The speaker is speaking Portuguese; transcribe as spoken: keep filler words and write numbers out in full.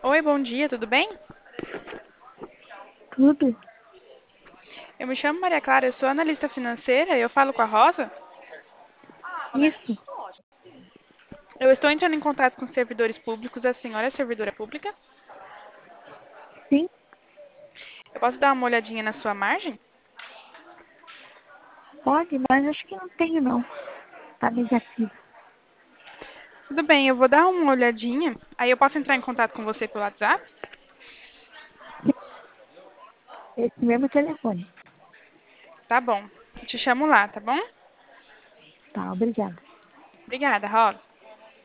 Oi, bom dia, tudo bem? Tudo? Eu me chamo Maria Clara, eu sou analista financeira e eu falo com a Rosa. Isso? Eu estou entrando em contato com os servidores públicos, a senhora é servidora pública? Sim? Eu posso dar uma olhadinha na sua margem? Pode, mas acho que não tenho não. Tá negativo. Tudo bem, eu vou dar uma olhadinha, aí eu posso entrar em contato com você pelo WhatsApp? Esse mesmo telefone. Tá bom, eu te chamo lá, tá bom? Tá, obrigada. Obrigada, Rosa.